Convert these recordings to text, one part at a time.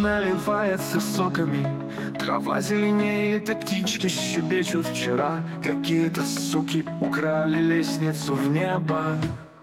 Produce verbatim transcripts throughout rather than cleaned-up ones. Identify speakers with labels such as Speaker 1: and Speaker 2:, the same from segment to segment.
Speaker 1: наливается соками. Трава зеленеет, и птички щебечут. Вчера какие-то суки украли лестницу в небо.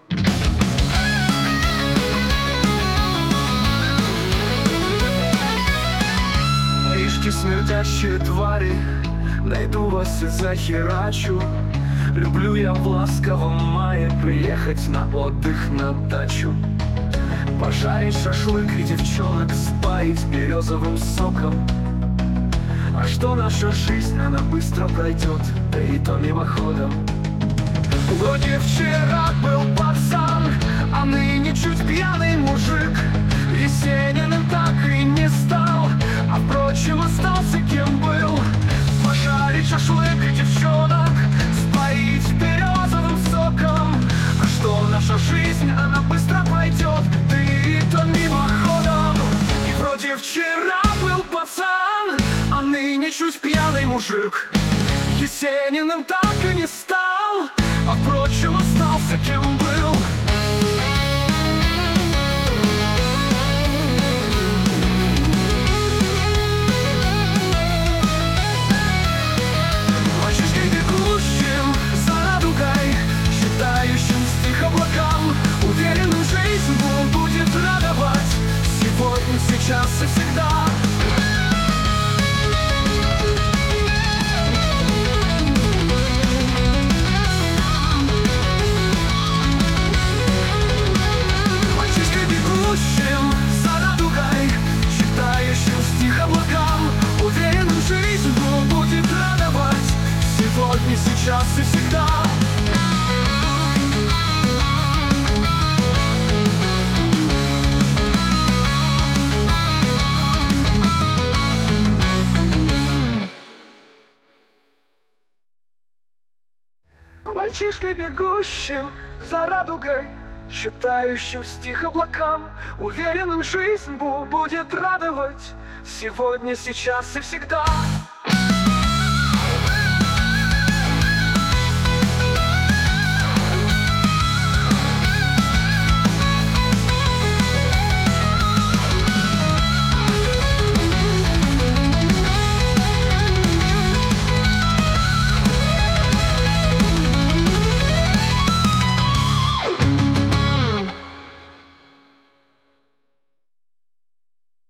Speaker 1: Ишки, смердящие твари, найду вас и захерачу. Люблю я в ласковом мае приехать на отдых на дачу. Пожарить шашлык и девчонок спаять березовым соком. А что наша жизнь, она быстро пройдет, да и то мимоходом. Вроде вчера был пацан, а ныне чуть пьяный мужик. Есениным так и не стал, а впрочем остался кем был. Пожарить шашлык и девчонок споить березовым соком. А что наша жизнь, она быстро пройдет, да и то мимоходом. И вроде вчера был пацан, а ныне чуть пьяный мужик. Есениным так и не стал, а впрочем остался кем был. Мальчишкой бегущим за радугой, считающим стих облакам, уверенным жизнь будет радовать сегодня, сейчас и всегда. Сегодня, сейчас и всегда. Мальчишкой бегущим за радугой, считающим стих облакам, уверенным жизнь будет радовать сегодня, сейчас и всегда.